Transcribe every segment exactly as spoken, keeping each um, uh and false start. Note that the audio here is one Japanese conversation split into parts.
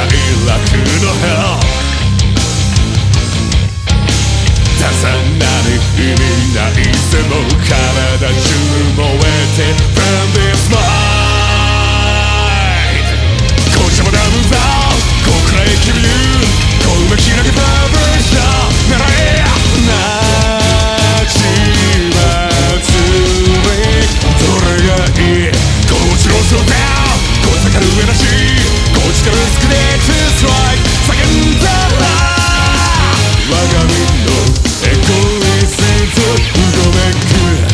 楽のヘル重なる意味ないぜも体中燃えて From this mind こっちもダムザー極冷気流こうめきなげパブリッシャー狙えなちまつりどれがいいこのうちのスローダウンこいつかる上なしこっちからスクレートストライク叫んだ我が身のエゴイストうごめく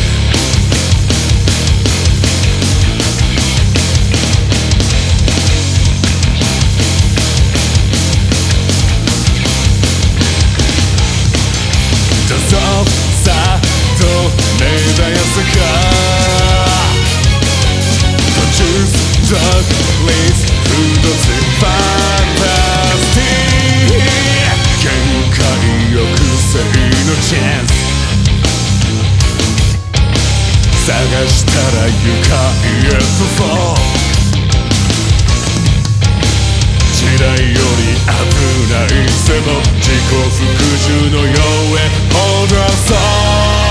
どうぞさあと目覚やすか Don't choose the least food of the fantastic 限界抑制のチャンス探したら愉快へとそう時代より危ないぜも自己服従のようへ踊らそう